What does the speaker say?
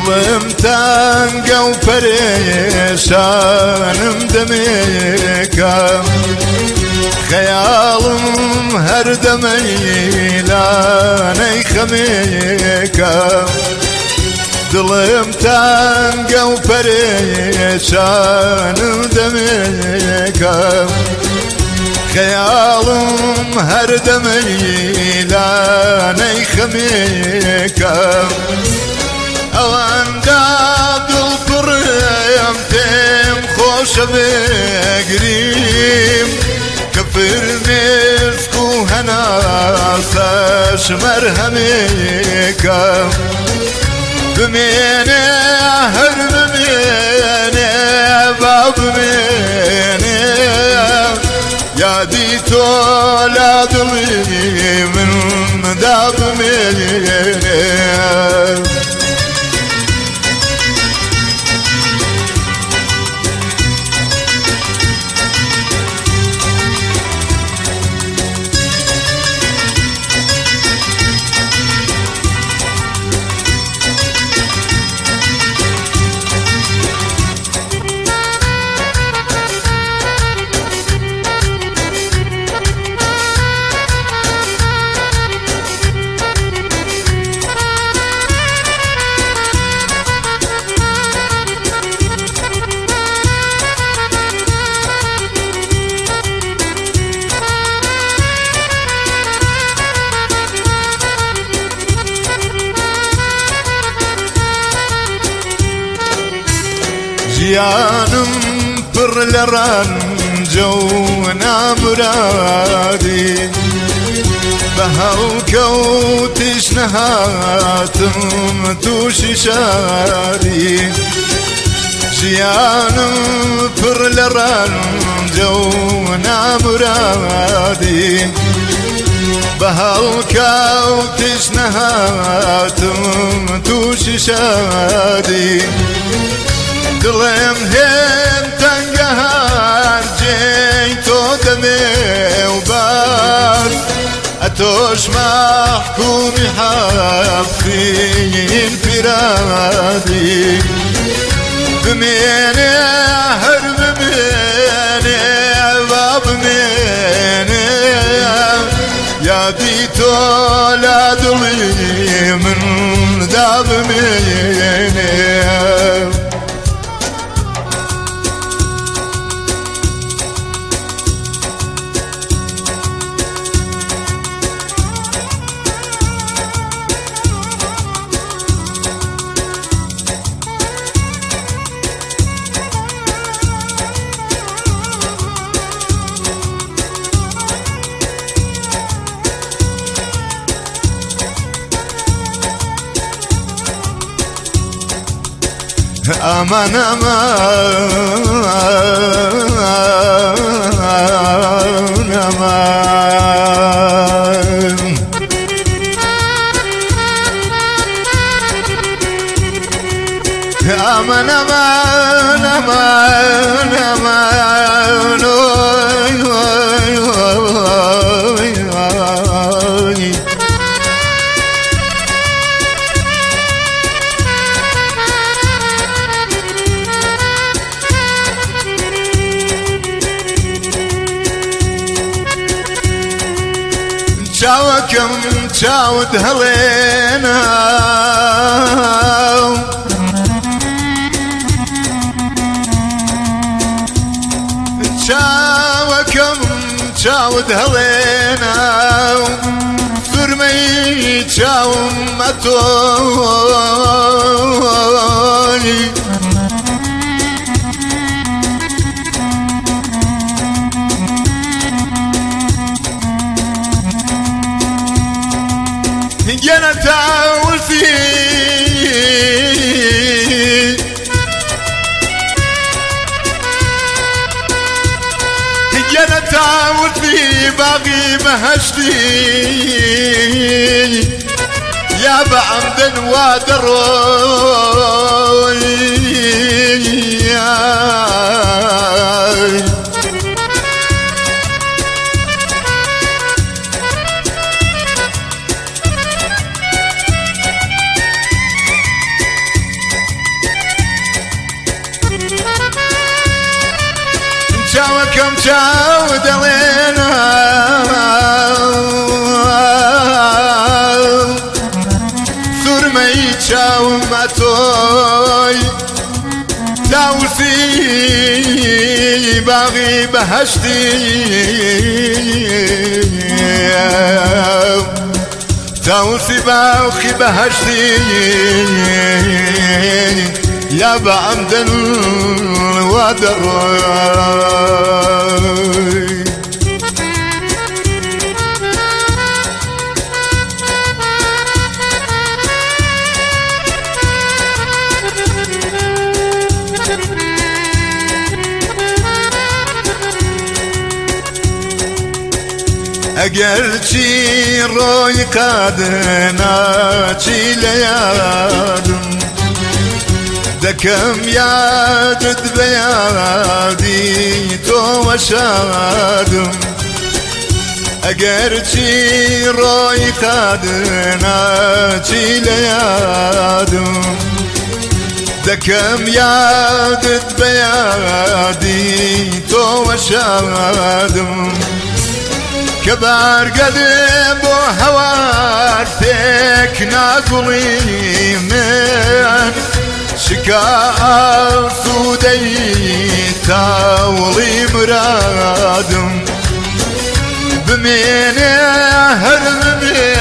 دڵم تەنگە و پەرێشانم دەمێکە خەیاڵم هەردەمەیلانەی خەمێکە دڵم تەنگە و پەرێشانم دەمێکە خەیاڵم هەردەمەیلانەی خەمێکە ئەوەندە دڵپڕم پێم خۆشە بێگریم کە فرمێسک و هەناسەش مەرهەمێکە بمێنێ هەر بمێنێ با بمێنێ یادی تۆ لە دڵی مندا بمێنێ ژیانم پڕ لە ڕەنجە و نامرادی بە هەڵکەوتیش نەهاتم تووشی شادی ژیانم پڕ لە ڕەنجە و نامرادی بە هەڵکەوتیش نەهاتم تووشی شادی دڵێم هێن تەنگە هەرجێی تۆ دەمێ و باز ئەتۆش مەحکومی حەقین پیرادی بمێنێ هەر بمێنێ با بمێنێ یادی تۆ لە دڵی مندا بمێنێ aman aman aman aman aman aman aman oy oy oy oy چاوەکەم چاوت هەڵێنا چاوەکەم چاوت هەڵێنا فرمەی چاوم ئەتۆی گەنە تاوتی گەنە تاوتی باقی بەهەشتی یا بە عەمدن وا دەڕۆی چاوەکەم چاو دەڵێنا سورمەی چاوم بە تۆی تاوسی باغی بەهەشتی تاوسی باغی بەهەشتی یا بەعەمدن وا دەڕۆی ئەگەر چی ڕۆی قادناچی لە یادم دەکەم یادت بە یادی تۆوە شادم ئەگەر چی ڕۆی قادناچی لە یادم دەکەم یادت بە یادی تۆوە شادم کە بارگەدم بۆ هەوار پێک ناگوڵی من شکا ئاسوودەی تاوڵی مرادم بمێنێ هەر بمێ